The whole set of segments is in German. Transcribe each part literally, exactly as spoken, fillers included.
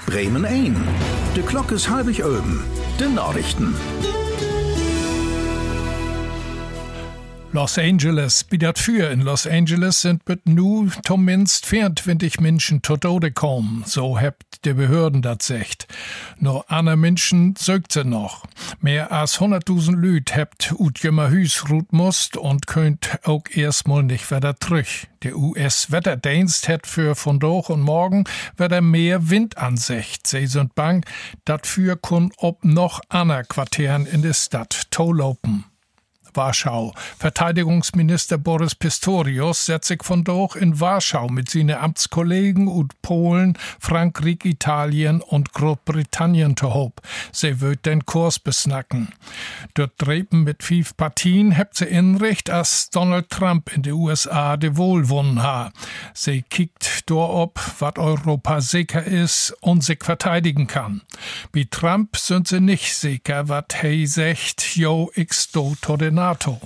Bremen ein. De Glock is halbig öben. De Nachrichten. Los Angeles, wie dat für in Los Angeles sind mit nu zumindest vierundzwanzig Menschen tot Tode kommen, so hebt die Behörden dat secht. Nur andere Menschen sögt sie noch. Mehr als hunderttausend Lüd hebt ut jemmer Hüs ruht musst und könnt auch erstmal nicht wieder trüch. Der U S-Wetterdienst hat für von doch und morgen wieder mehr Wind ansicht. Sie sind bang, dat für kun ob noch ander Quartieren in der Stadt tolopen. Warschau. Verteidigungsminister Boris Pistorius setzt sich von doch in Warschau mit seinen Amtskollegen und Polen, Frankreich, Italien und Großbritannien zu hob. Sie wird den Kurs besnacken. Dort Treppen mit fünf Partien hebt sie inricht, als Donald Trump in den U S A de Wohlwonnen ha. Sie kickt dort ob, wat Europa sicher ist und sich verteidigen kann. Bei Trump sind sie nicht sicher, wat he secht, jo, ich sto to den NATO.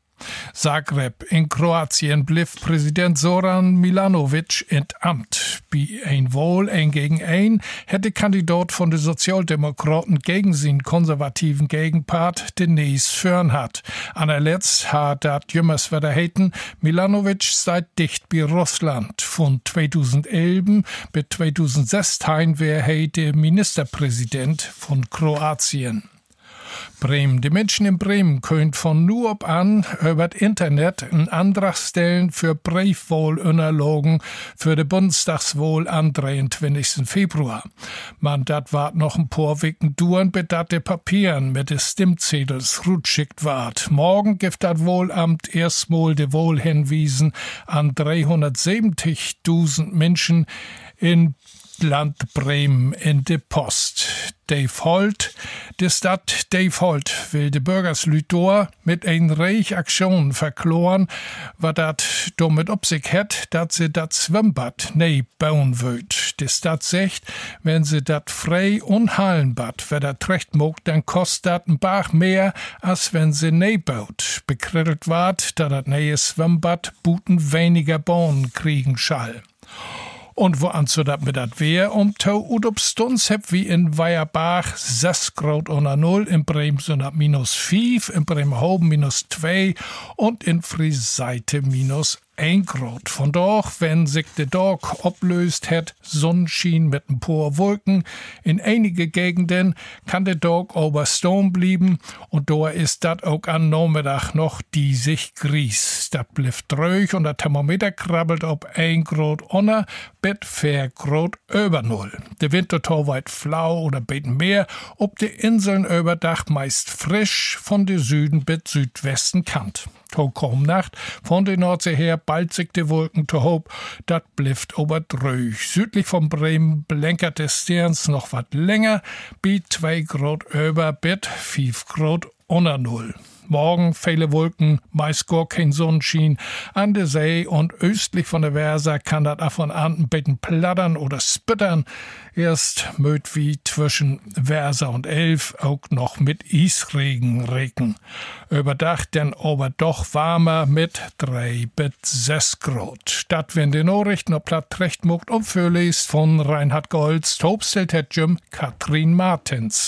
Zagreb in Kroatien blieb Präsident Zoran Milanovic in Amt. Bei ein Wohl ein gegen ein hätte Kandidat von den Sozialdemokraten gegen seinen konservativen Gegenpart den Nies führen hat. Anerletzt hat dat jümmers wieder heiten, Milanovic sei dicht bei Russland. Von zweitausendelf bis zweitausendsechzehn wär he der Ministerpräsident von Kroatien. Bremen. Die Menschen in Bremen können von nu ab an über das Internet einen Antrag stellen für Briefwahlunterlagen für die Bundestagswahl am dreiundzwanzigsten Februar. Man dat wart noch ein paar Wochen dauern, bis dat die Papieren mit den Stimmzetels rutschickt ward. Morgen gibt das Wahlamt erstmal die Wahl hinwiesen an dreihundertsiebzigtausend Menschen in Land Bremen in de Post. Dave Holt, die Stadt Dave Holt will de Bürgerslüdor mit ein Reich Aktion verkloren, wat dat damit ob sich het, dat sie dat Schwimmbad nei bauen wird. Die Stadt sagt, wenn sie dat frei und Hallenbad wieder trecht mog, dann kostet dat ein Bach mehr, als wenn sie nei baut. Bekrittelt ward, da dat neue Schwimmbad buten weniger Bohnen kriegen schall. Und wo an so dat mit dat Wehr um Tau und ob Stunds heb wie in Weierbach sechs Grad unter Null, in Bremen sind dat minus fünf, in Bremerhaven minus zwei und in Friseite minus ein Grad. Von doch, wenn sich der Tag ablöst hat, Sonnenschein mit ein paar Wolken. In einige Gegenden kann der Tag aber Sturm blieben und da ist dat auch am Nachmittag noch diesig Gries. Dat bleibt ruhig und der Thermometer krabbelt ob ein Grad unter, bet vier Grad über Null. Der Wind tut weit flau oder beten mehr, ob die Inseln überdach meist frisch von der Süden bis Südwesten kant. Kaum Nacht von der Nordsee her bald sich die Wolken zu hob, dat blifft aber dröch. Südlich von Bremen blänkert des Sterns noch wat länger, bi zwei Grad über, bit fünf Grad unter Null. Morgen viele Wolken, meist gar kein Sonnenschein. An der See und östlich von der Versa kann das ab und an ein bisschen plattern oder spittern. Erst mögt wie zwischen Versa und Elf auch noch mit Eisregen regnen. Überdacht denn aber doch warmer mit drei bis sechs Grad. Das werden die Nachrichten auf Platt recht muckt und vorlest von Reinhard Golds, Tobstelt hat Jim Katrin Martins.